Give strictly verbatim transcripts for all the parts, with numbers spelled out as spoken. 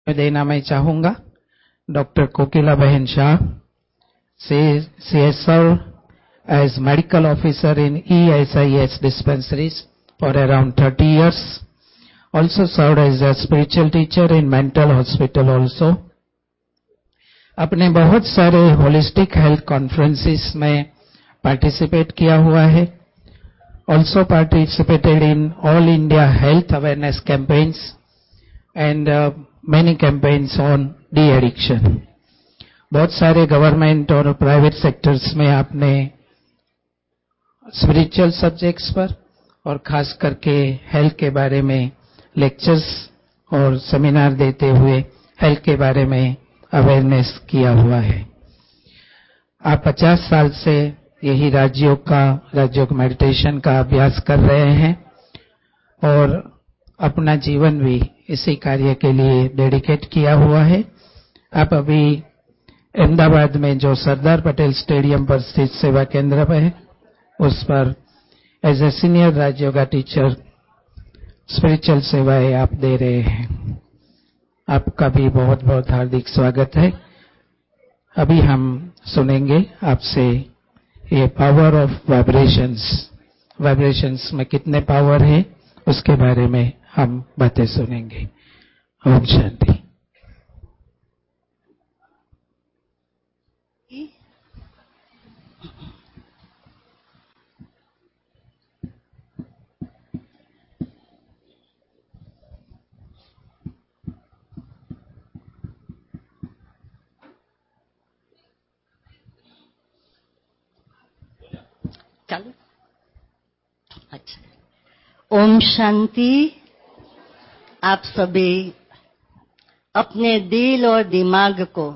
देना मैं चाहूंगा डॉक्टर कोकिला बहन शाह से she has served as medical officer in E S I H dispensaries for around thirty years. Also served as a spiritual teacher in mental hospital also. अपने बहुत सारे holistic health conferences में participate किया हुआ है. Also participated in all India health awareness campaigns and uh, many campaigns on de-addiction. बहुत सारे government और प्राइवेट सेक्टर्स में आपने स्पिरिचुअल सब्जेक्ट्स पर और खास करके हेल्थ के बारे में लेक्चर्स और सेमिनार देते हुए हेल्थ के बारे में अवेयरनेस किया हुआ है. आप पचास साल से यही राजयोग का राजयोग मेडिटेशन का अभ्यास कर रहे हैं और अपना जीवन भी इसी कार्य के लिए डेडिकेट किया हुआ है. आप अभी अहमदाबाद में जो सरदार पटेल स्टेडियम पर स्थित सेवा केंद्र पर है उस पर as a senior Rajyoga teacher spiritual सेवाएं आप दे रहे हैं. आपका भी बहुत बहुत हार्दिक स्वागत है. अभी हम सुनेंगे आपसे ये पावर ऑफ वाइब्रेशंस वाइब्रेशंस में कितने पावर है उसके बारे में हम बातें सुनेंगे. ओम शांति. चलो अच्छा. ओम शांति. आप सभी अपने दिल और दिमाग को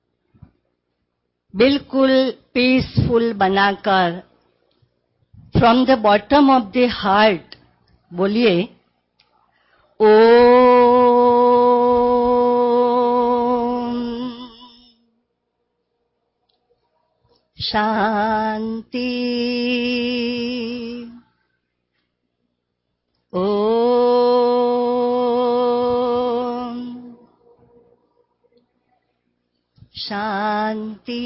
बिल्कुल पीसफुल बनाकर from the bottom of the heart बोलिए ओम शांति. शांति.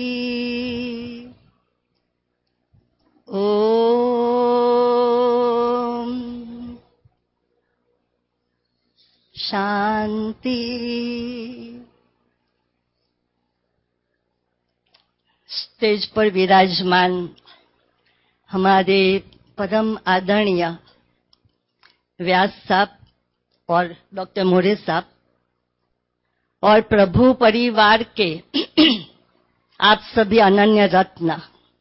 ओम शांति. स्टेज पर विराजमान हमारे परम आदरणीय व्यास साहब और डॉक्टर मोरे साहब और प्रभु परिवार के आप सभी अनन्य रत्न.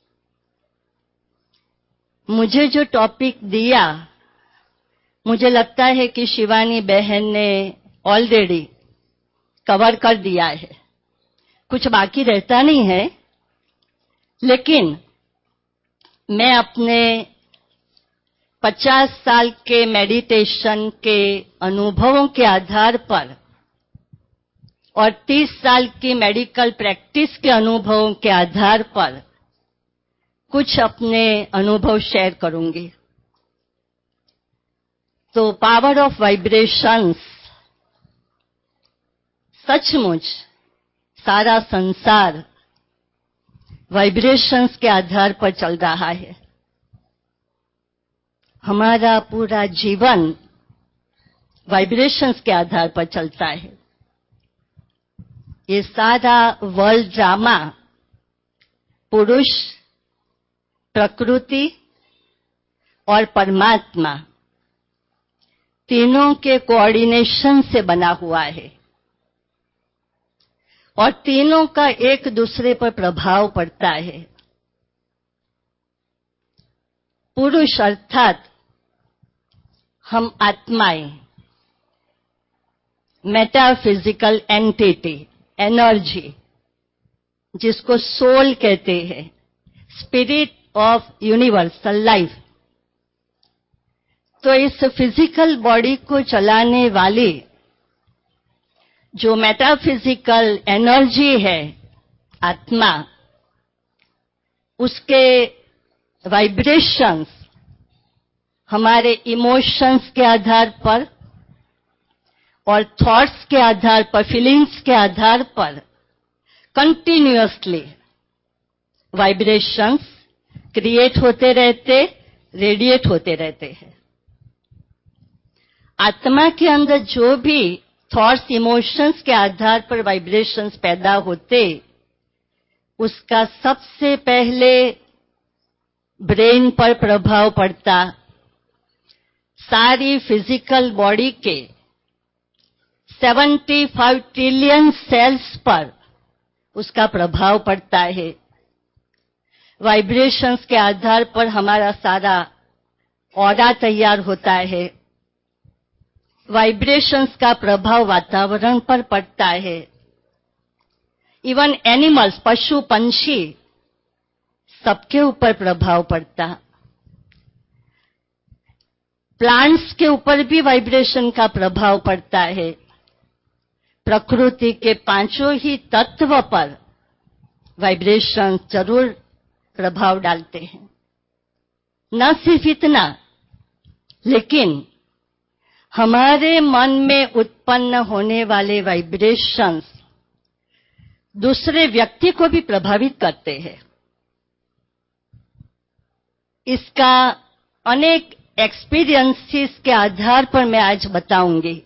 मुझे जो टॉपिक दिया मुझे लगता है कि शिवानी बहन ने ऑलरेडी कवर कर दिया है. कुछ बाकी रहता नहीं है. लेकिन मैं अपने पचास साल के मेडिटेशन के अनुभवों के आधार पर और तीस साल की मेडिकल प्रैक्टिस के अनुभवों के आधार पर कुछ अपने अनुभव शेयर करूंगी. तो पावर ऑफ वाइब्रेशंस, सचमुच सारा संसार वाइब्रेशंस के आधार पर चल रहा है. हमारा पूरा जीवन वाइब्रेशंस के आधार पर चलता है. ये सारा वर्ल्ड ड्रामा पुरुष, प्रकृति और परमात्मा तीनों के कोऑर्डिनेशन से बना हुआ है और तीनों का एक दूसरे पर प्रभाव पड़ता है. पुरुष अर्थात हम आत्माएं, मेटाफिजिकल एंटिटी, एनर्जी जिसको सोल कहते हैं, स्पिरिट ऑफ यूनिवर्सल लाइफ. तो इस फिजिकल बॉडी को चलाने वाली जो मेटाफिजिकल एनर्जी है आत्मा, उसके वाइब्रेशंस हमारे इमोशंस के आधार पर और थॉट्स के आधार पर, फीलिंग्स के आधार पर कंटिन्यूअसली वाइब्रेशंस क्रिएट होते रहते, रेडिएट होते रहते हैं। आत्मा के अंदर जो भी थॉट्स, इमोशंस के आधार पर वाइब्रेशंस पैदा होते, उसका सबसे पहले ब्रेन पर प्रभाव पड़ता, सारी फिजिकल बॉडी के पचहत्तर ट्रिलियन सेल्स पर उसका प्रभाव पड़ता है। वाइब्रेशंस के आधार पर हमारा सारा ऑरा तैयार होता है। वाइब्रेशंस का प्रभाव वातावरण पर पड़ता है। इवन एनिमल्स, पशु पंछी, सबके ऊपर प्रभाव पड़ता। प्लांट्स के ऊपर भी वाइब्रेशन का प्रभाव पड़ता है। प्रकृति के पांचों ही तत्व पर वाइब्रेशन जरूर प्रभाव डालते हैं। न सिर्फ इतना, लेकिन हमारे मन में उत्पन्न होने वाले वाइब्रेशंस दूसरे व्यक्ति को भी प्रभावित करते हैं। इसका अनेक एक्सपीरियंसेस के आधार पर मैं आज बताऊंगी।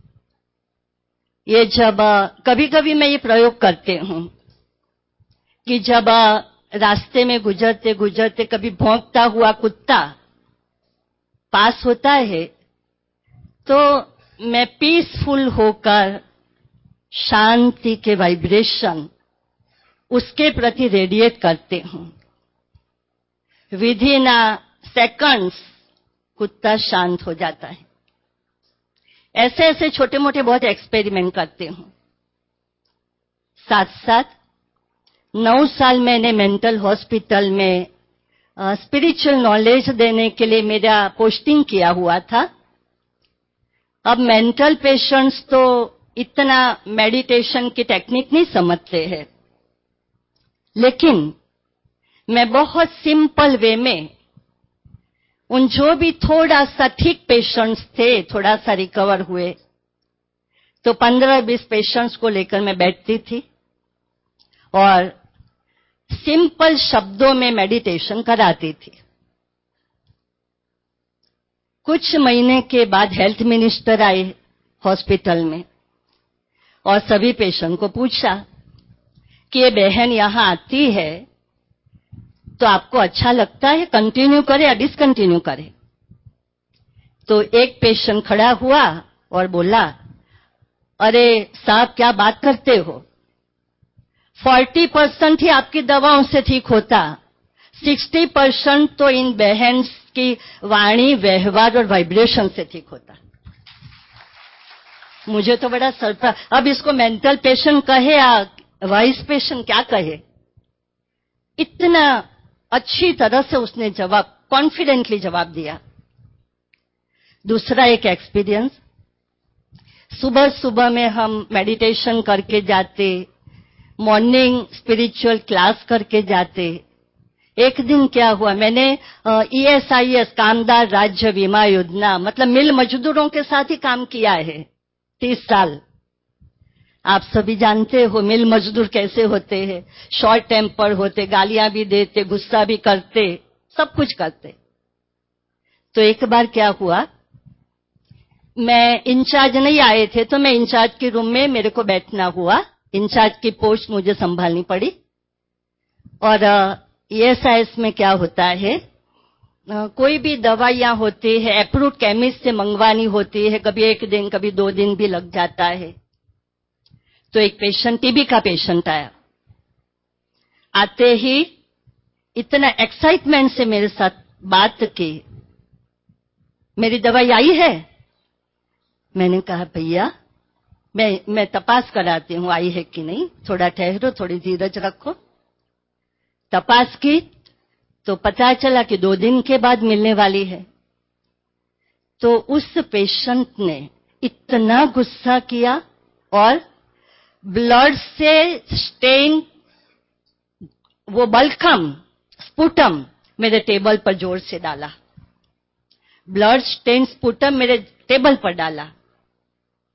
ये जब कभी कभी मैं ये प्रयोग करती हूं कि जब रास्ते में गुजरते गुजरते कभी भौंकता हुआ कुत्ता पास होता है, तो मैं पीसफुल होकर शांति के वाइब्रेशन उसके प्रति रेडिएट करती हूं। विद इन सेकंड्स कुत्ता शांत हो जाता है। ऐसे ऐसे छोटे मोटे बहुत एक्सपेरिमेंट करती हूं। साथ साथ नौ साल मैंने मेंटल हॉस्पिटल में स्पिरिचुअल नॉलेज देने के लिए मेरा पोस्टिंग किया हुआ था। अब मेंटल पेशेंट्स तो इतना मेडिटेशन की टेक्निक नहीं समझते हैं, लेकिन मैं बहुत सिंपल वे में उन जो भी थोड़ा सा ठीक पेशेंट्स थे, थोड़ा सा रिकवर हुए, तो पंद्रह बीस पेशेंट्स को लेकर मैं बैठती थी और सिंपल शब्दों में मेडिटेशन कराती थी। कुछ महीने के बाद हेल्थ मिनिस्टर आए हॉस्पिटल में और सभी पेशेंट को पूछा कि ये बहन यहां आती है तो आपको अच्छा लगता है, कंटिन्यू करे या डिसकंटिन्यू करे? तो एक पेशेंट खड़ा हुआ और बोला, अरे साहब क्या बात करते हो, चालीस परसेंट ही आपकी दवाओं से ठीक होता, साठ परसेंट तो इन बहन की वाणी, व्यवहार और वाइब्रेशन से ठीक होता। मुझे तो बड़ा सरप्राइज। अब इसको मेंटल पेशेंट कहे या वाइस पेशेंट क्या कहे, इतना अच्छी तरह से उसने जवाब, कॉन्फिडेंटली जवाब दिया। दूसरा एक एक्सपीरियंस, सुबह सुबह में हम मेडिटेशन करके जाते, मॉर्निंग स्पिरिचुअल क्लास करके जाते। एक दिन क्या हुआ, मैंने ई एस आई एस कामदार राज्य बीमा योजना, मतलब मिल मजदूरों के साथ ही काम किया है तीस साल। आप सभी जानते हो मिल मजदूर कैसे होते हैं, शॉर्ट टेम्पर होते, गालियां भी देते, गुस्सा भी करते, सब कुछ करते। तो एक बार क्या हुआ, मैं इंचार्ज नहीं आए थे तो मैं इंचार्ज के रूम में मेरे को बैठना हुआ, इंचार्ज की पोस्ट मुझे संभालनी पड़ी। और ई एस आई एस में क्या होता है, आ, कोई भी दवाइयां होती है अप्रूव्ड केमिस्ट से मंगवानी होती है, कभी एक दिन कभी दो दिन भी लग जाता है। तो एक पेशेंट, टीबी का पेशेंट आया। आते ही इतना एक्साइटमेंट से मेरे साथ बात की, मेरी दवाई आई है? मैंने कहा भैया मैं मैं तपास कराती हूं आई है कि नहीं, थोड़ा ठहरो, थोड़ी धीरज रखो। तपास की तो पता चला कि दो दिन के बाद मिलने वाली है। तो उस पेशेंट ने इतना गुस्सा किया और ब्लड से स्टेन, वो बल्कम स्पुटम मेरे टेबल पर जोर से डाला, ब्लड स्टेन स्पुटम मेरे टेबल पर डाला।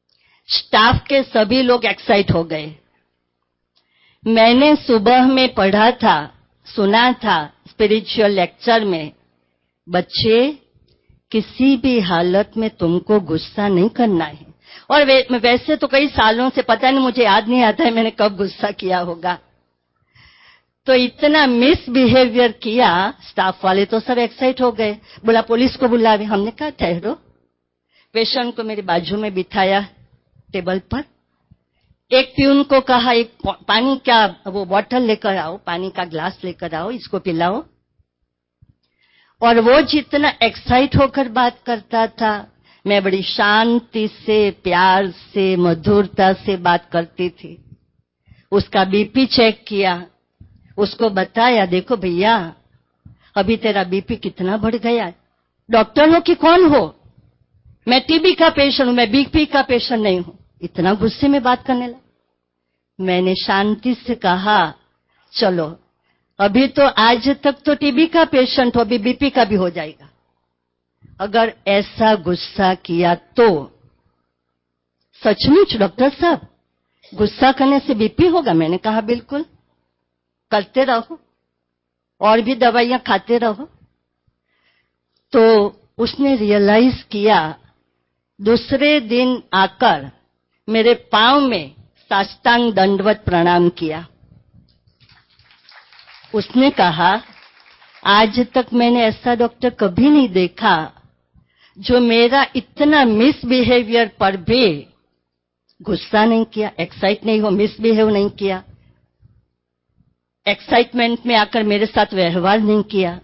स्टाफ के सभी लोग एक्साइट हो गए। मैंने सुबह में पढ़ा था, सुना था स्पिरिचुअल लेक्चर में, बच्चे किसी भी हालत में तुमको गुस्सा नहीं करना है। और वे, वैसे तो कई सालों से पता नहीं, मुझे याद नहीं आता है मैंने कब गुस्सा किया होगा। तो इतना मिसबिहेवियर किया, स्टाफ वाले तो सब एक्साइट हो गए, बोला पुलिस को बुलावे। हमने कहा ठहरो। पेशेंट को मेरी बाजू में बिठाया टेबल पर। एक प्यून को कहा एक पानी का वो बॉटल लेकर आओ, पानी का ग्लास लेकर आओ, इसको पिलाओ। और वो जितना एक्साइट होकर बात करता था, मैं बड़ी शांति से, प्यार से, मधुरता से बात करती थी। उसका बीपी चेक किया, उसको बताया देखो भैया अभी तेरा बीपी कितना बढ़ गया। डॉक्टर हो कि कौन हो, मैं टीबी का पेशेंट हूं, मैं बीपी का पेशेंट नहीं हूं। इतना गुस्से में बात करने लगा। मैंने शांति से कहा चलो अभी तो आज तक तो टीबी का पेशेंट हो, अभी बीपी का भी हो जाएगा। अगर ऐसा गुस्सा किया तो सचमुच डॉक्टर साहब गुस्सा करने से बीपी होगा? मैंने कहा बिल्कुल, करते रहो और भी दवाइयां खाते रहो। तो उसने रियलाइज किया। दूसरे दिन आकर मेरे पांव में साष्टांग दंडवत प्रणाम किया। उसने कहा आज तक मैंने ऐसा डॉक्टर कभी नहीं देखा जो मेरा इतना मिसबिहेवियर पर भी गुस्सा नहीं किया, एक्साइट नहीं हो, मिसबिहेव नहीं किया, एक्साइटमेंट में आकर मेरे साथ व्यवहार नहीं किया।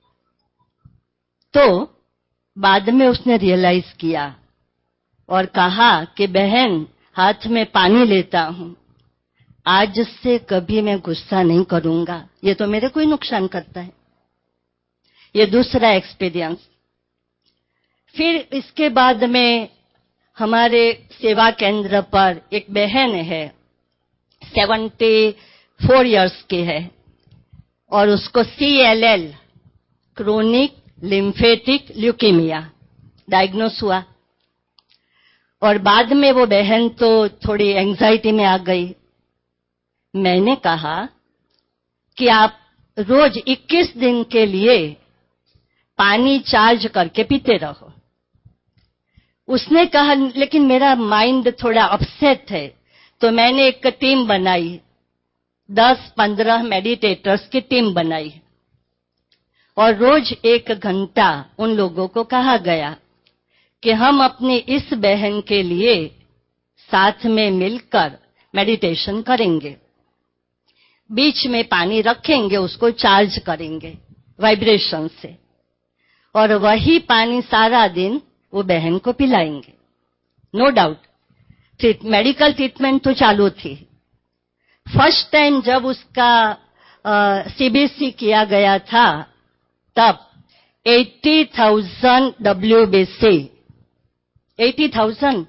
तो बाद में उसने रियलाइज किया और कहा कि बहन हाथ में पानी लेता हूं, आज से कभी मैं गुस्सा नहीं करूंगा, ये तो मेरे को ही नुकसान करता है। ये दूसरा एक्सपीरियंस। फिर इसके बाद में हमारे सेवा केंद्र पर एक बहन है, सेवेंटी फोर इयर्स की है, और उसको C L L chronic lymphatic leukaemia diagnose हुआ। और बाद में वो बहन तो थोड़ी एंजाइटी में आ गई। मैंने कहा कि आप रोज इक्कीस दिन के लिए पानी चार्ज करके पीते रहो। उसने कहा लेकिन मेरा माइंड थोड़ा अपसेट है, तो मैंने एक टीम बनाई, दस पंद्रह मेडिटेटर्स की टीम बनाई और रोज एक घंटा उन लोगों को कहा गया कि हम अपनी इस बहन के लिए साथ में मिलकर मेडिटेशन करेंगे, बीच में पानी रखेंगे, उसको चार्ज करेंगे वाइब्रेशन से, और वही पानी सारा दिन वो बहन को पिलाएंगे। नो डाउट मेडिकल ट्रीटमेंट तो चालू थी। फर्स्ट टाइम जब उसका सीबीसी किया गया था तब अस्सी हज़ार डब्ल्यूबीसी, अस्सी हज़ार।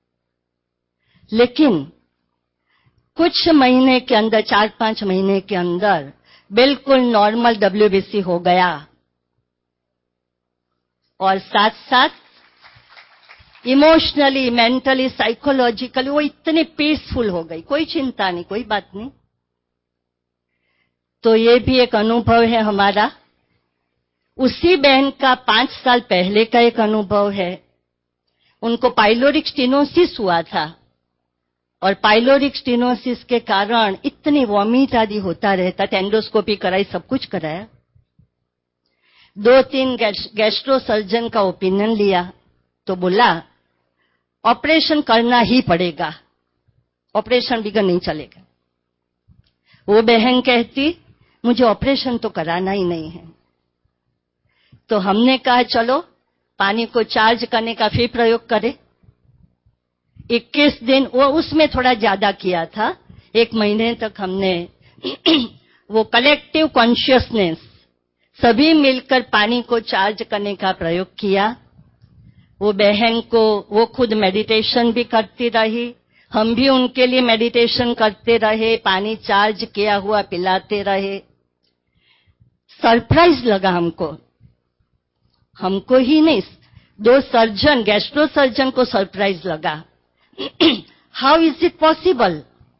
लेकिन कुछ महीने के अंदर, चार पांच महीने के अंदर बिल्कुल नॉर्मल डब्ल्यूबीसी हो गया और साथ साथ इमोशनली, मेंटली, साइकोलॉजिकली वो इतनी पीसफुल हो गई। कोई चिंता नहीं, कोई बात नहीं। तो ये भी एक अनुभव है हमारा। उसी बहन का पांच साल पहले का एक अनुभव है। उनको पाइलोरिक स्टेनोसिस हुआ था और पाइलोरिक स्टेनोसिस के कारण इतनी वॉमिट आदि होता रहता, एंडोस्कोपी कराई, सब कुछ कराया। दो तीन गैस्ट्रो सर्जन का ओपिनियन लिया तो बोला ऑपरेशन करना ही पड़ेगा, ऑपरेशन बिगर नहीं चलेगा। वो बहन कहती मुझे ऑपरेशन तो कराना ही नहीं है। तो हमने कहा चलो पानी को चार्ज करने का फिर प्रयोग करें। इक्कीस दिन, वो उसमें थोड़ा ज्यादा किया था, एक महीने तक हमने वो कलेक्टिव कॉन्शियसनेस, सभी मिलकर पानी को चार्ज करने का प्रयोग किया। वो बहन को, वो खुद मेडिटेशन भी करती रही, हम भी उनके लिए मेडिटेशन करते रहे, पानी चार्ज किया हुआ पिलाते रहे। सरप्राइज लगा हमको, हमको ही नहीं, दो सर्जन, गैस्ट्रो सर्जन को सरप्राइज लगा। हाउ इज इट पॉसिबल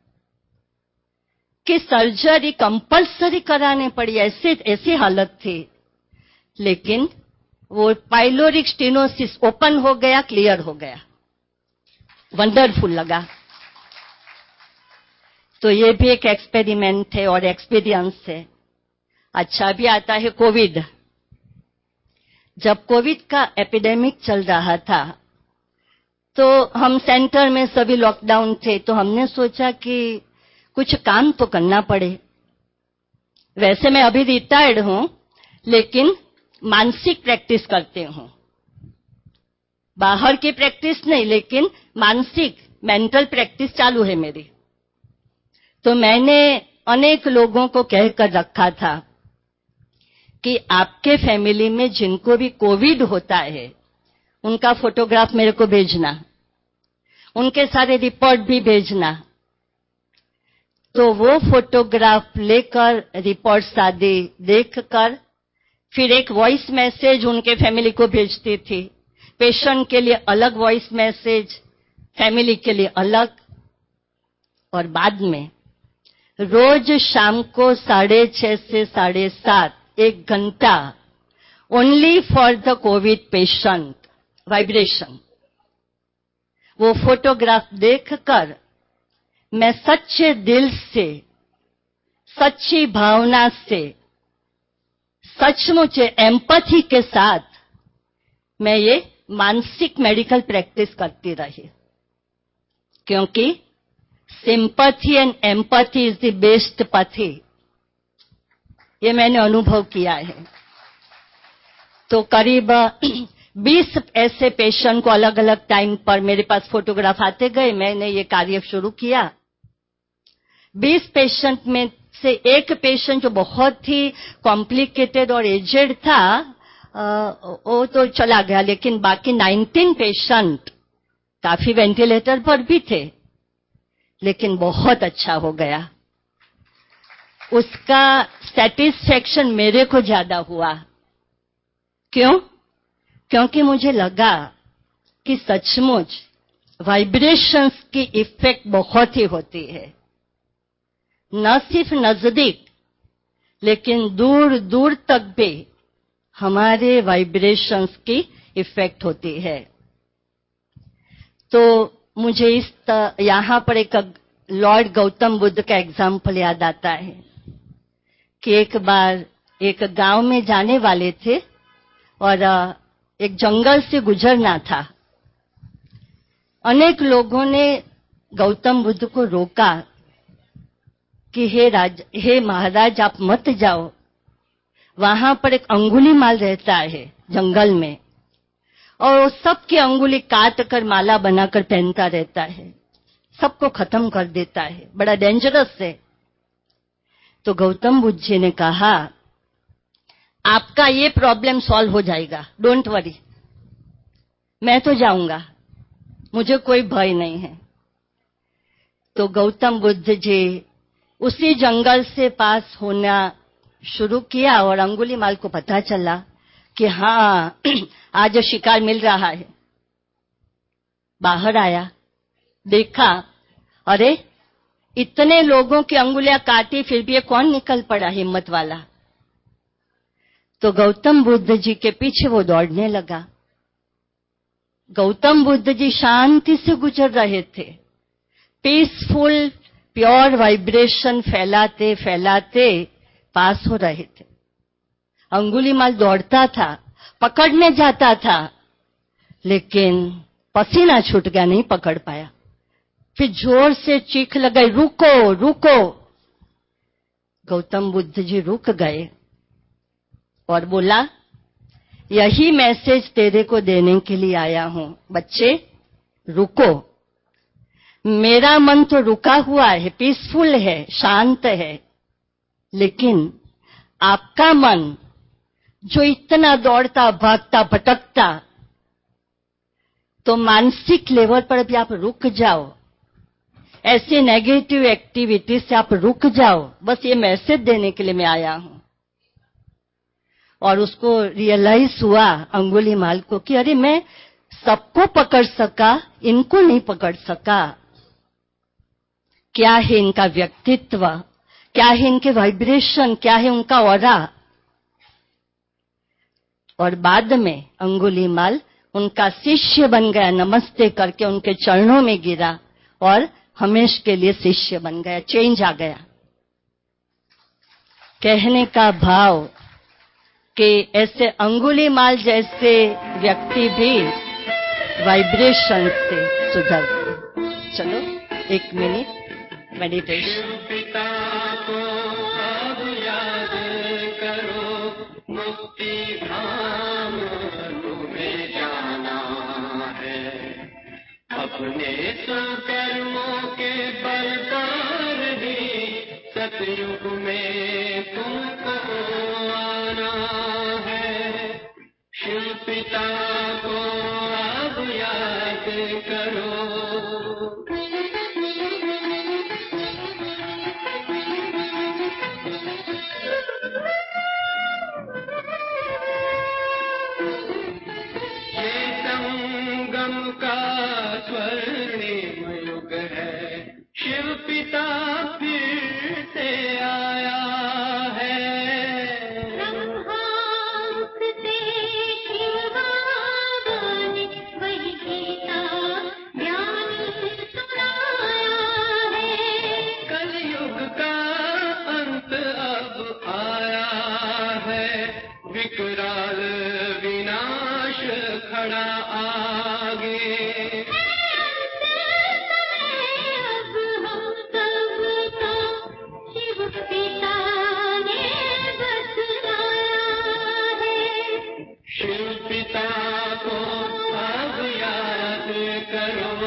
कि सर्जरी कंपल्सरी कराने पड़ी, ऐसे ऐसी हालत थी। लेकिन वो पाइलोरिक स्टेनोसिस ओपन हो गया, क्लियर हो गया, वंडरफुल लगा। तो ये भी एक एक्सपेरिमेंट है और एक्सपीरियंस है। अच्छा, भी आता है कोविड। जब कोविड का एपिडेमिक चल रहा था तो हम सेंटर में सभी लॉकडाउन थे, तो हमने सोचा कि कुछ काम तो करना पड़े। वैसे मैं अभी रिटायर्ड हूं, लेकिन मानसिक प्रैक्टिस करते हूं, बाहर की प्रैक्टिस नहीं, लेकिन मानसिक मेंटल प्रैक्टिस चालू है मेरी। तो मैंने अनेक लोगों को कहकर रखा था कि आपके फैमिली में जिनको भी कोविड होता है उनका फोटोग्राफ मेरे को भेजना, उनके सारे रिपोर्ट भी भेजना। तो वो फोटोग्राफ लेकर रिपोर्ट्स आदि देखकर फिर एक वॉइस मैसेज उनके फैमिली को भेजती थी। पेशेंट के लिए अलग वॉइस मैसेज, फैमिली के लिए अलग। और बाद में रोज शाम को साढ़े छह से साढ़े सात एक घंटा only for the covid patient vibration. वो फोटोग्राफ देखकर मैं सच्चे दिल से, सच्ची भावना से, सचमुच एम्पैथी के साथ मैं ये मानसिक मेडिकल प्रैक्टिस करती रही, क्योंकि sympathy and empathy is the best pathy, ये मैंने अनुभव किया है। तो करीब बीस ऐसे पेशेंट को अलग अलग टाइम पर मेरे पास फोटोग्राफ आते गए, मैंने ये कार्य शुरू किया। बीस पेशेंट में से एक पेशेंट जो बहुत ही कॉम्प्लिकेटेड और एजेड था, वो तो चला गया, लेकिन बाकी नाइनटीन पेशेंट काफी वेंटिलेटर पर भी थे, लेकिन बहुत अच्छा हो गया। उसका सैटिस्फैक्शन मेरे को ज्यादा हुआ। क्यों? क्योंकि मुझे लगा कि सचमुच वाइब्रेशंस की इफेक्ट बहुत ही होती है, न सिर्फ नजदीक लेकिन दूर दूर तक भी हमारे वाइब्रेशंस की इफेक्ट होती है। तो मुझे इस यहां पर एक लॉर्ड गौतम बुद्ध का एग्जाम्पल याद आता है कि एक बार एक गांव में जाने वाले थे और एक जंगल से गुजरना था। अनेक लोगों ने गौतम बुद्ध को रोका कि हे राज हे महाराज, आप मत जाओ, वहां पर एक अंगुलीमाल रहता है जंगल में, और वो सबकी अंगुली काट कर माला बनाकर पहनता रहता है, सबको खत्म कर देता है, बड़ा डेंजरस है। तो गौतम बुद्ध जी ने कहा, आपका ये प्रॉब्लम सॉल्व हो जाएगा, डोंट वरी, मैं तो जाऊंगा, मुझे कोई भय नहीं है। तो गौतम बुद्ध जी उसी जंगल से पास होना शुरू किया और अंगुलीमाल को पता चला कि हाँ आज शिकार मिल रहा है। बाहर आया, देखा, अरे इतने लोगों की अंगुलियां काटी, फिर भी ये कौन निकल पड़ा हिम्मत वाला। तो गौतम बुद्ध जी के पीछे वो दौड़ने लगा। गौतम बुद्ध जी शांति से गुजर रहे थे, पीसफुल प्योर वाइब्रेशन फैलाते फैलाते पास हो रहे थे। अंगुलीमाल दौड़ता था, पकड़ने जाता था, लेकिन पसीना छूट गया, नहीं पकड़ पाया। फिर जोर से चीख लगाई, रुको रुको। गौतम बुद्ध जी रुक गए और बोला, यही मैसेज तेरे को देने के लिए आया हूं, बच्चे रुको। मेरा मन तो रुका हुआ है, पीसफुल है, शांत है, लेकिन आपका मन जो इतना दौड़ता भागता भटकता, तो मानसिक लेवल पर भी आप रुक जाओ, ऐसे नेगेटिव एक्टिविटी से आप रुक जाओ। बस ये मैसेज देने के लिए मैं आया हूं। और उसको रियलाइज हुआ अंगुलीमाल को कि अरे मैं सबको पकड़ सका, इनको नहीं पकड़ सका। क्या है इनका व्यक्तित्व, क्या है इनके वाइब्रेशन, क्या है उनका ऑरा। और बाद में अंगुलीमाल उनका शिष्य बन गया, नमस्ते करके उनके चरणों में गिरा और हमेशा के लिए शिष्य बन गया, चेंज आ गया। कहने का भाव कि ऐसे अंगुलीमाल जैसे व्यक्ति भी वाइब्रेशन से सुधर गए। चलो एक मिनट मेडिटेशन। पिता को अब याद करो, मुक्ति धाम तुम्हें जाना है। अपने सुकर्मों के बल पर ही सतयुग में तुमको आना है। शिव पिता को अब याद करो। संगम का स्वर्णिम युग है, शिव पिता फिर से आया है। ब्रह्मास्ते शिव बाबा ने वही गीता ज्ञान सुनाया है। कलयुग का अंत अब आया है, विकराल विनाश खड़ा आगे। अब हम सबको शिव पिता ने बतलाया है। शिव पिता को अब याद करो।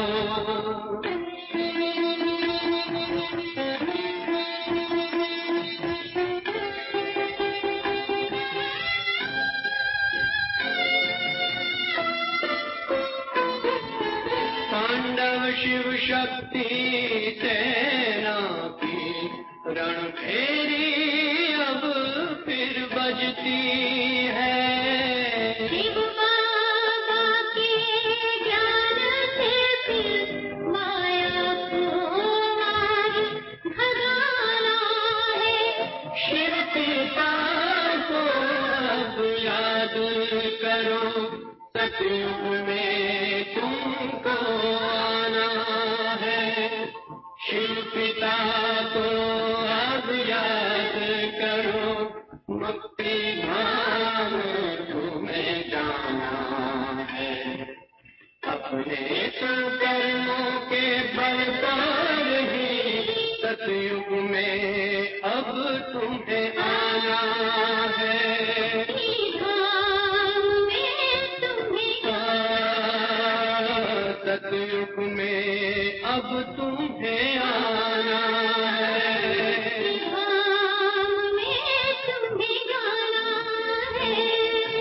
पांडव शिव शक्ति सेना की रणभेरी अब फिर बजती है। शिव बाबा के ज्ञान से फिर माया को मार भगाना है। शिव पिता को अब याद करो, सतयुग में तुमको आना है। शिव पिता को अब याद करो, मुक्ति धाम तुम्हें जाना है। अपने सुकर्मों के बल पर ही सतयुग में अब तुम्हें आना है। धाम में तुम्हें सतयुग में अब तुम्हें आना है। धाम में तुम्हें जाना है।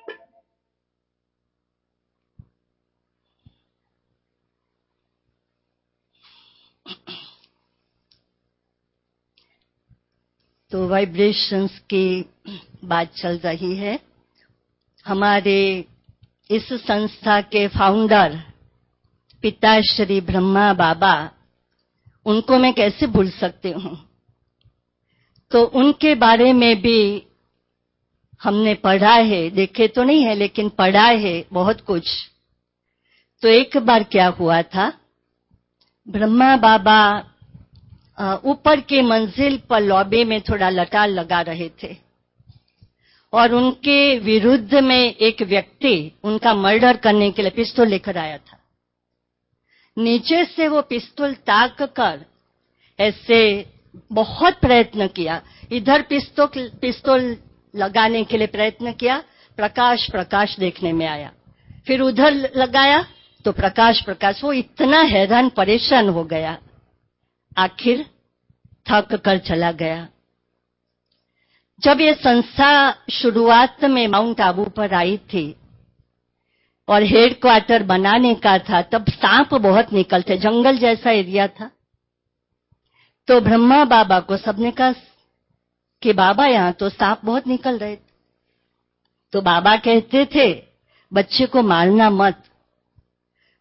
तो वाइब्रेशंस की बात चल रही है। हमारे इस संस्था के फाउंडर पिताश्री ब्रह्मा बाबा, उनको मैं कैसे भूल सकती हूँ। तो उनके बारे में भी हमने पढ़ा है, देखे तो नहीं है लेकिन पढ़ा है बहुत कुछ। तो एक बार क्या हुआ था, ब्रह्मा बाबा ऊपर के मंजिल पर लॉबी में थोड़ा लटार लगा रहे थे और उनके विरुद्ध में एक व्यक्ति उनका मर्डर करने के लिए पिस्तौल लेकर आया था। नीचे से वो पिस्तौल ताक कर ऐसे बहुत प्रयत्न किया, इधर पिस्तौल पिस्तौल लगाने के लिए प्रयत्न किया, प्रकाश प्रकाश देखने में आया। फिर उधर लगाया तो प्रकाश प्रकाश। वो इतना हैरान परेशान हो गया, आखिर थक कर चला गया। जब ये संस्था शुरुआत में माउंट आबू पर आई थी और हेड क्वार्टर बनाने का था, तब सांप बहुत निकलते, जंगल जैसा एरिया था। तो ब्रह्मा बाबा को सबने कहा कि बाबा यहाँ तो सांप बहुत निकल रहे थे। तो बाबा कहते थे बच्चे को मारना मत,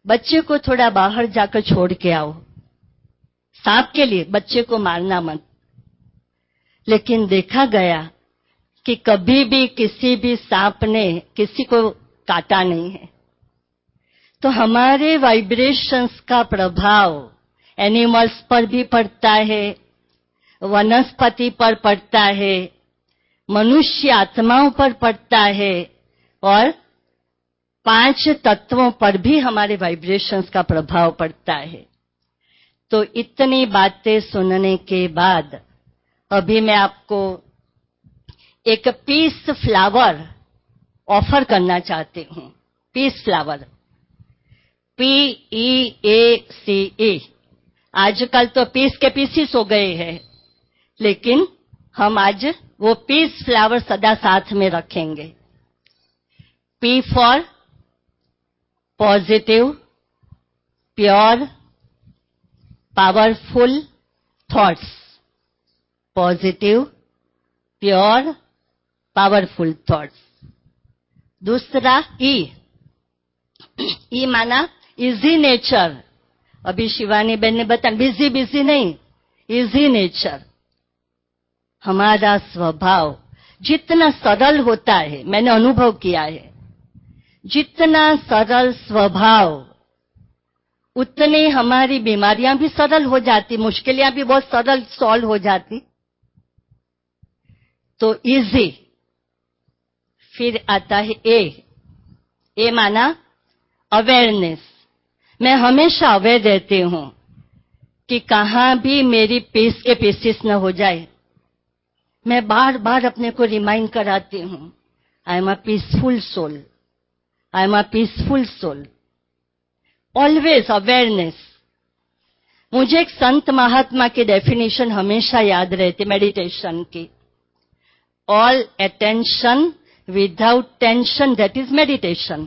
बच्चे को थोड़ा बाहर जाकर छोड़ के आओ, सांप के लिए बच्चे को मारना मत। लेकिन देखा गया कि कभी भी किसी भी सांप ने किसी को काटा नहीं है। तो हमारे वाइब्रेशंस का प्रभाव एनिमल्स पर भी पड़ता है, वनस्पति पर पड़ता है, मनुष्य आत्माओं पर पड़ता है, और पांच तत्वों पर भी हमारे वाइब्रेशंस का प्रभाव पड़ता है। तो इतनी बातें सुनने के बाद अभी मैं आपको एक पीस फ्लावर ऑफर करना चाहती हूँ। Peace flower, P E A C E. आजकल तो पीस के पीसीस हो गए हैं, लेकिन हम आज वो पीस फ्लावर सदा साथ में रखेंगे। P for positive, pure, powerful thoughts. Positive, pure, powerful thoughts. दूसरा ई, ई माना इजी नेचर। अभी शिवानी बहन ने बताया, बिजी बिजी नहीं, इजी नेचर। हमारा स्वभाव जितना सरल होता है, मैंने अनुभव किया है, जितना सरल स्वभाव उतनी हमारी बीमारियां भी सरल हो जाती, मुश्किलें भी बहुत सरल सॉल्व हो जाती। तो इजी। फिर आता है ए, ए माना अवेयरनेस। मैं हमेशा अवेयर रहती हूं कि कहां भी मेरी पीस के पीसेस न हो जाए। मैं बार बार अपने को रिमाइंड कराती हूं, I am a peaceful soul, I am a peaceful soul. Always awareness. मुझे एक संत महात्मा की डेफिनेशन हमेशा याद रहती मेडिटेशन की। All attention without tension, that is meditation.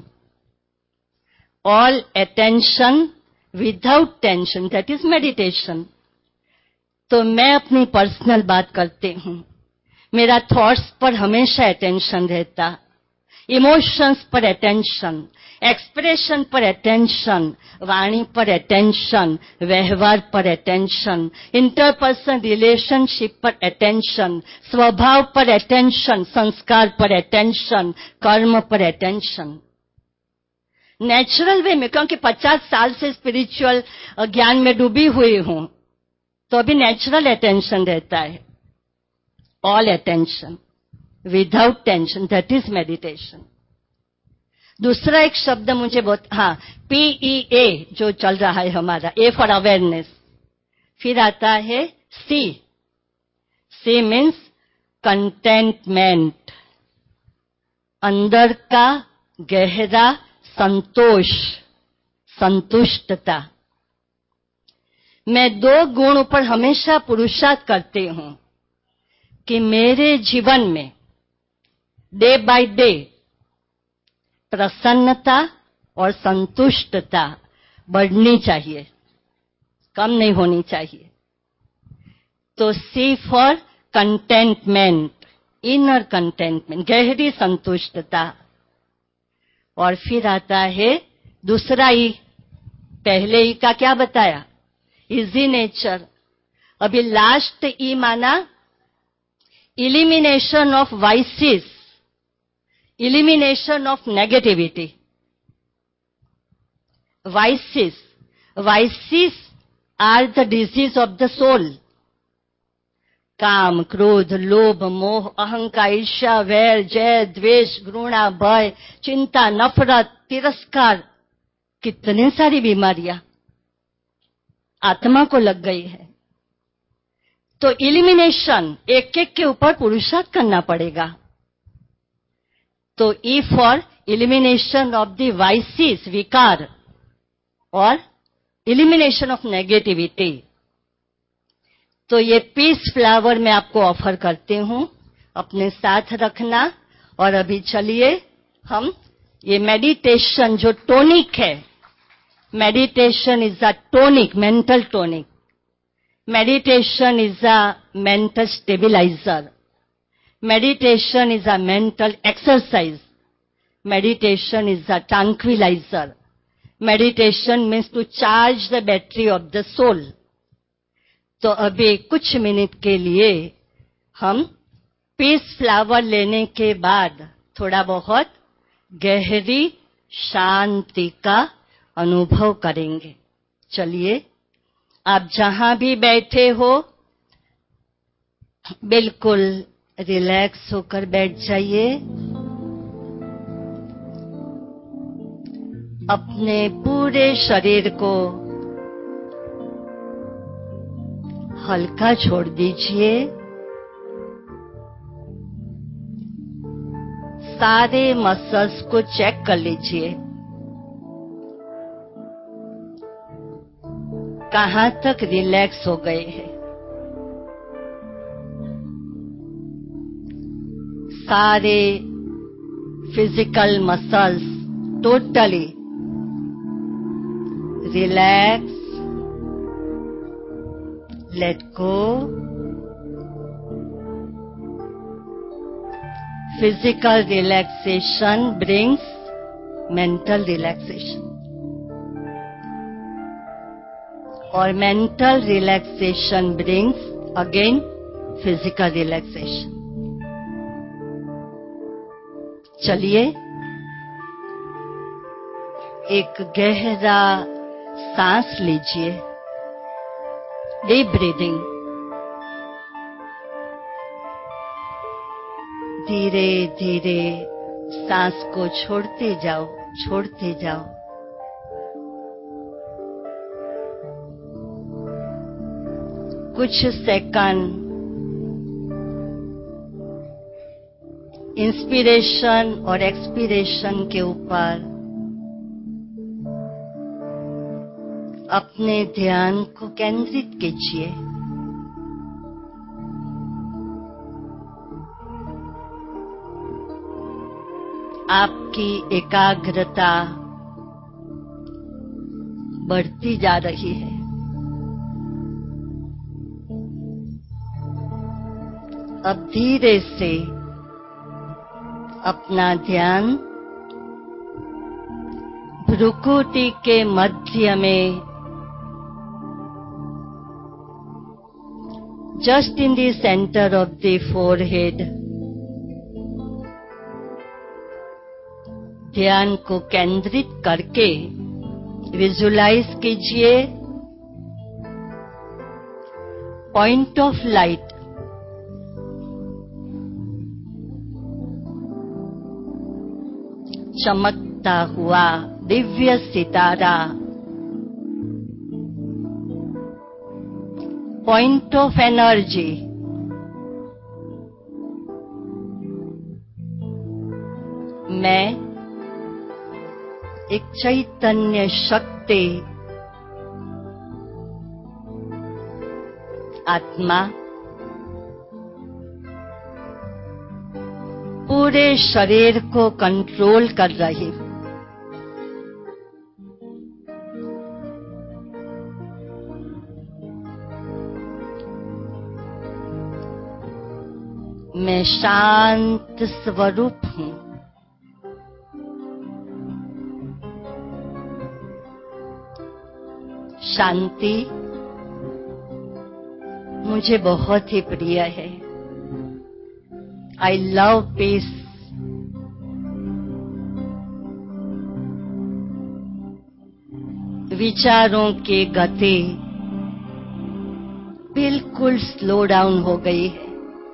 All attention without tension, that is meditation. तो मैं अपनी पर्सनल बात करती हूं, मेरा थॉट्स पर हमेशा अटेंशन रहता, इमोशंस पर अटेंशन, एक्सप्रेशन पर अटेंशन, वाणी पर अटेंशन, व्यवहार पर अटेंशन, इंटरपर्सनल रिलेशनशिप पर अटेंशन, स्वभाव पर अटेंशन, संस्कार पर अटेंशन, कर्म पर अटेंशन। नेचुरल वे में, क्योंकि पचास साल से स्पिरिचुअल ज्ञान में डूबी हुई हूं, तो अभी नेचुरल अटेंशन रहता है। All attention without tension, that is meditation. दूसरा एक शब्द मुझे बहुत, हाँ, पीई ए जो चल रहा है हमारा, ए फॉर अवेयरनेस। फिर आता है सी, सी मीन्स कंटेंटमेंट, अंदर का गहरा संतोष, संतुष्टता। मैं दो गुण पर हमेशा पुरुषार्थ करती हूं कि मेरे जीवन में डे बाय डे प्रसन्नता और संतुष्टता बढ़नी चाहिए, कम नहीं होनी चाहिए। तो C for contentment, inner contentment, गहरी संतुष्टता। और फिर आता है दूसरा ई। पहले ई का क्या बताया? Easy nature. अभी लास्ट ई माना elimination of vices, elimination of negativity. Vices, vices are the disease of the soul. काम, क्रोध, लोभ, मोह, अहंकार, ईर्ष्या, वैर, जय, द्वेष, घृणा, भय, चिंता, नफरत, तिरस्कार, कितने सारी बीमारियां आत्मा को लग गई है। तो इलिमिनेशन एक एक के ऊपर पुरुषार्थ करना पड़ेगा। तो E for elimination of the vices, विकार, और इलिमिनेशन ऑफ नेगेटिविटी। तो ये पीस फ्लावर मैं आपको ऑफर करती हूं, अपने साथ रखना। और अभी चलिए हम ये मेडिटेशन जो टॉनिक है, meditation is a tonic, mental tonic. Meditation is a mental stabiliser. Meditation is a mental exercise. Meditation is a tranquilizer. Meditation means to charge the battery of the soul. तो अभी कुछ minute के लिए हम piece flower लेने के बाद थोड़ा बहुत गहरी शांति का अनुभव करेंगे। चलिए, आप जहां भी बैठे हो बिल्कुल रिलैक्स होकर बैठ जाइए। अपने पूरे शरीर को हल्का छोड़ दीजिए। सारे मसल्स को चेक कर लीजिए, कहां तक रिलैक्स हो गए हैं। सारे physical muscles totally relax, let go. Physical relaxation brings mental relaxation, और mental relaxation brings again physical relaxation। चलिए, एक गहरा सांस लीजिए, डीप ब्रीदिंग। धीरे धीरे सांस को छोड़ते जाओ, छोड़ते जाओ। कुछ सेकंड इंस्पिरेशन और एक्सपिरेशन के ऊपर अपने ध्यान को केंद्रित कीजिए। आपकी एकाग्रता बढ़ती जा रही है। अब धीरे से अपना ध्यान भ्रुकुटी के मध्य में, just in the centre of the forehead, ध्यान को केंद्रित करके विजुलाइज कीजिए पॉइंट ऑफ लाइट, चमकता हुआ दिव्य सितारा, पॉइंट ऑफ एनर्जी। मैं एक चैतन्य शक्ति, आत्मा, पूरे शरीर को कंट्रोल कर रही हूं। मैं शांत स्वरूप हूं। शांति मुझे बहुत ही प्रिय है। I love peace. विचारों की गति बिल्कुल स्लो डाउन हो गई है।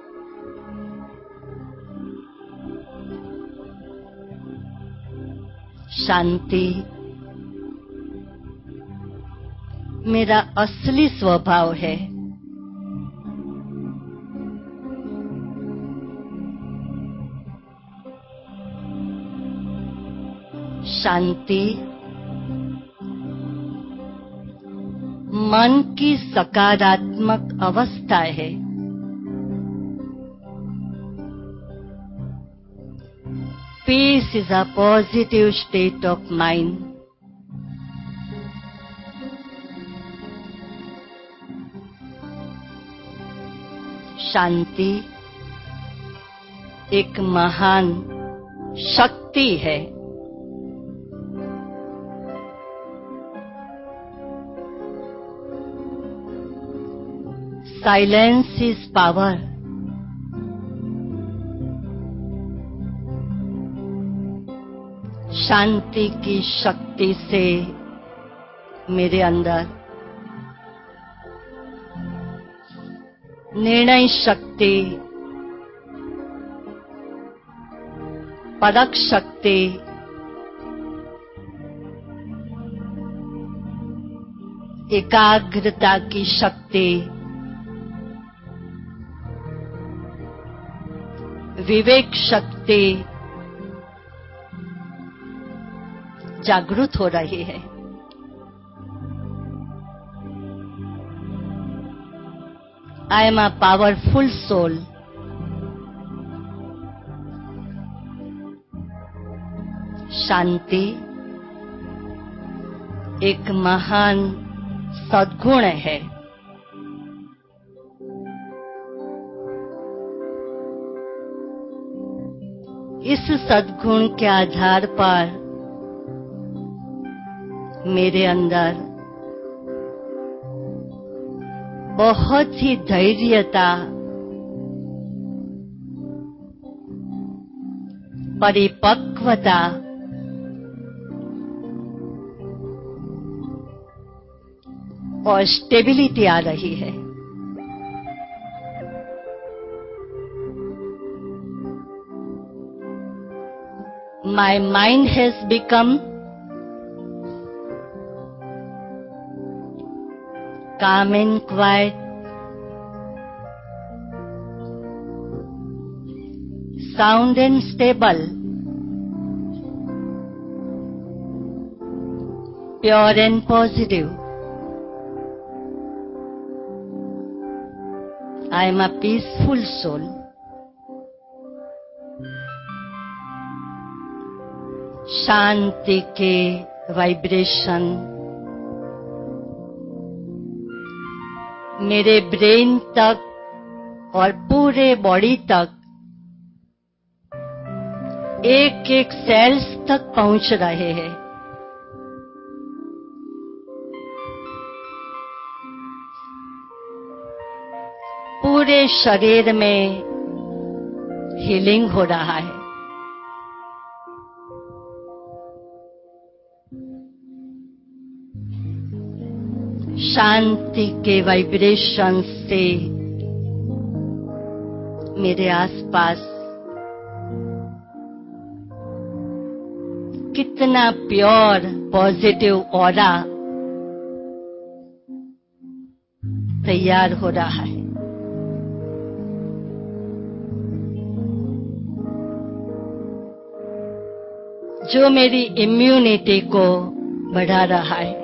शांति मेरा असली स्वभाव है। शांति मन की सकारात्मक अवस्था है। Peace is a positive state of mind. शांति एक महान शक्ति है। Silence is power. शांति की शक्ति से मेरे अंदर निर्णय शक्ति, परख शक्ति, एकाग्रता की शक्ति, विवेक शक्ति जागृत हो रही है। I am a powerful soul. शांति एक महान सद्गुण है। इस सद्गुण के आधार पर मेरे अंदर बहुत ही धैर्यता, परिपक्वता, और स्टेबिलिटी आ रही है। My mind has become calm and quiet, sound and stable, pure and positive. I am a peaceful soul. शांति के वाइब्रेशन मेरे ब्रेन तक और पूरे बॉडी तक, एक एक सेल्स तक पहुंच रहे हैं। पूरे शरीर में हीलिंग हो रहा है। शांति के वाइब्रेशन से मेरे आसपास कितना प्योर पॉजिटिव ऑरा तैयार हो रहा है। जो मेरी इम्यूनिटी को बढ़ा रहा है,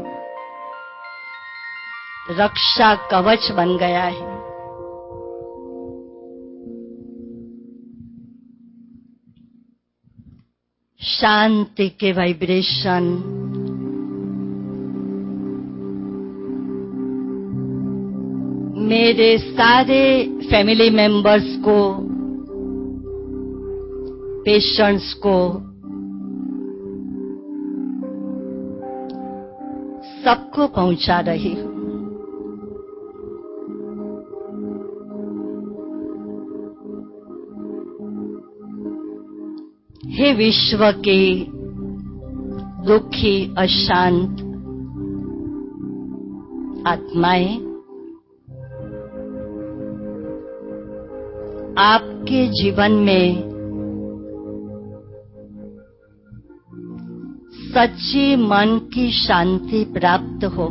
रक्षा कवच बन गया है। शांति के वाइब्रेशन मेरे सारे फैमिली मेंबर्स को, पेशेंट्स को, सबको पहुंचा रही हूं। हे विश्व के दुखी अशांत आत्माएं, आपके जीवन में सच्ची मन की शांति प्राप्त हो।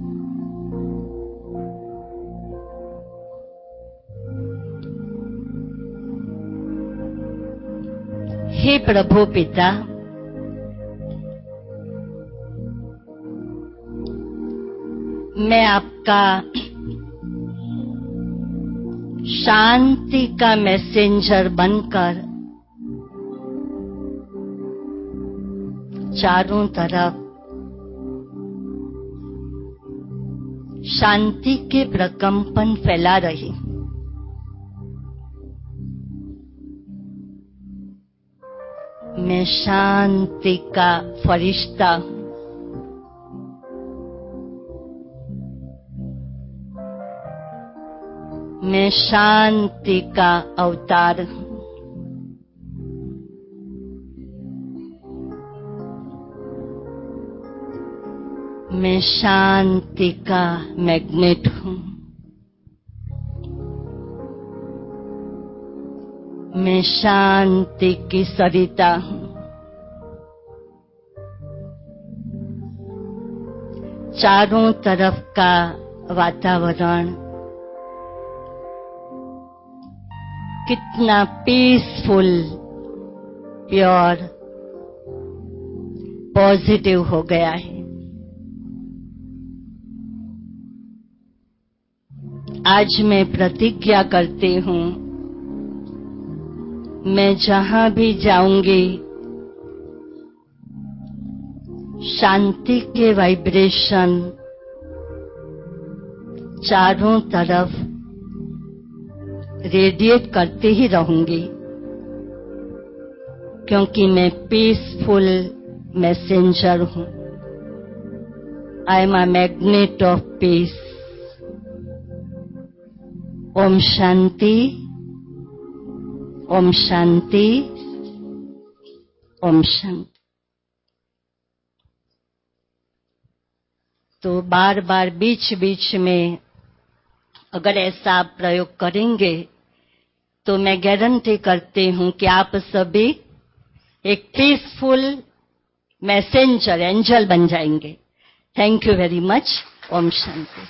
हे प्रभु पिता, मैं आपका शांति का मैसेंजर बनकर चारों तरफ शांति के प्रकंपन फैला रही। मैं शांति का फरिश्ता हूं। मैं शांति का अवतार हूं। मैं शांति का मैग्नेट हूं। मैं शांति की सरिता हूं। चारों तरफ का वातावरण कितना पीसफुल, प्योर, पॉजिटिव हो गया है। आज मैं प्रतिज्ञा करती हूं, मैं जहां भी जाऊंगी शांति के वाइब्रेशन चारों तरफ रेडिएट करते ही रहूंगी, क्योंकि मैं पीसफुल मैसेंजर हूं। I am a magnet of peace. ओम शांति, ओम शांति, ओम शांति। तो बार बार बीच बीच में अगर ऐसा आप प्रयोग करेंगे तो मैं गारंटी करती हूं कि आप सभी एक पीसफुल मैसेंजर, एंजल बन जाएंगे। Thank you very much. ओम शांति।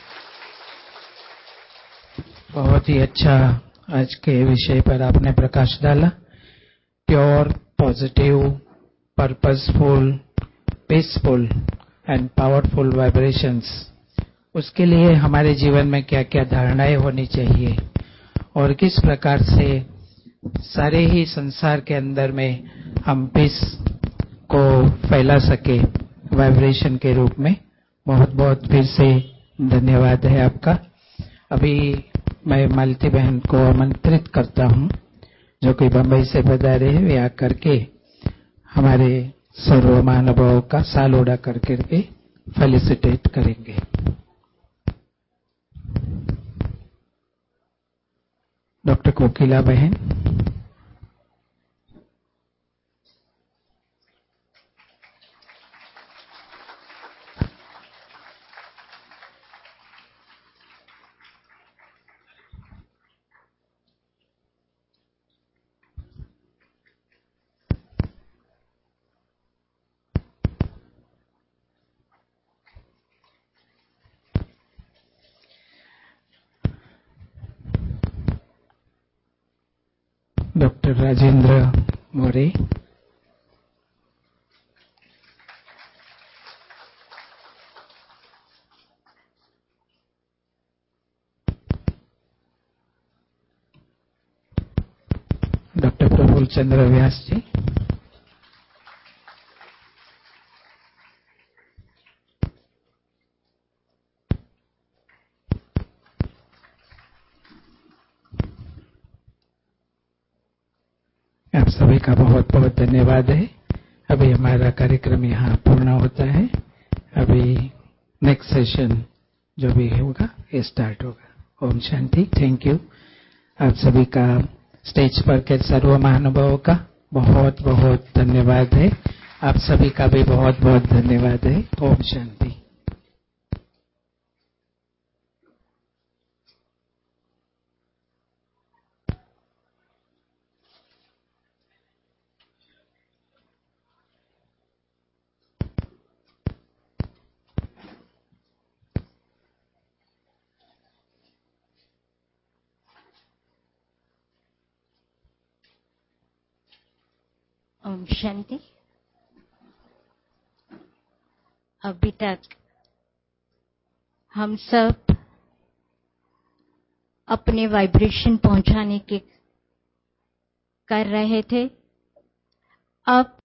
बहुत ही अच्छा आज के विषय पर आपने प्रकाश डाला। Pure, positive, purposeful, peaceful and powerful vibrations, उसके लिए हमारे जीवन में क्या क्या धारणाएं होनी चाहिए और किस प्रकार से सारे ही संसार के अंदर में हम पीस को फैला सके वाइब्रेशन के रूप में। बहुत बहुत फिर से धन्यवाद है आपका। अभी मैं मालती बहन को आमंत्रित करता हूं, जो कि बंबई से पधारे हैं। वे आकर के हमारे सर्व महानुभावों का साल ओढ़ा करके के फेलिसिटेट करेंगे। डॉक्टर कोकिला बहन। डॉक्टर राजेंद्र मोरे। डॉक्टर प्रफुल्ल चंद्र व्यास जी। आप सभी का बहुत बहुत धन्यवाद है। अभी हमारा कार्यक्रम यहाँ पूर्ण होता है। अभी नेक्स्ट सेशन जो भी होगा ये स्टार्ट होगा। ओम शांति। Thank you. आप सभी का स्टेज पर के सर्व महानुभावों का बहुत बहुत धन्यवाद है। आप सभी का भी बहुत बहुत धन्यवाद है। ओम शांति। ओम शांति। अभी तक हम सब अपने वाइब्रेशन पहुंचाने के कर रहे थे। अब